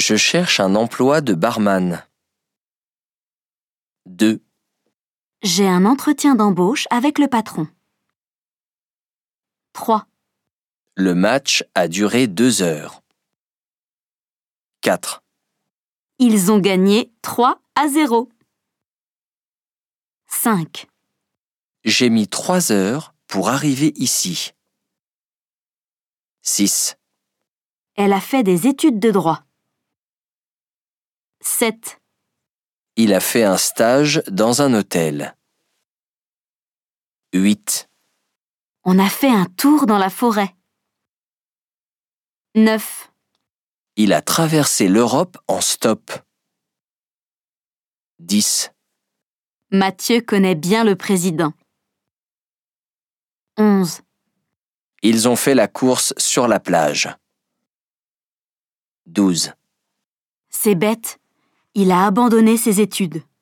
Je cherche un emploi de barman. 2. J'ai un entretien d'embauche avec le patron. 3. Le match a duré 2 heures. 4. Ils ont gagné 3-0. 5. J'ai mis 3 heures pour arriver ici. 6. Elle a fait des études de droit. 7. Il a fait un stage dans un hôtel. 8. On a fait un tour dans la forêt. 9. Il a traversé l'Europe en stop. 10. Mathieu connaît bien le président. 11. Ils ont fait la course sur la plage. 12. C'est bête, il a abandonné ses études.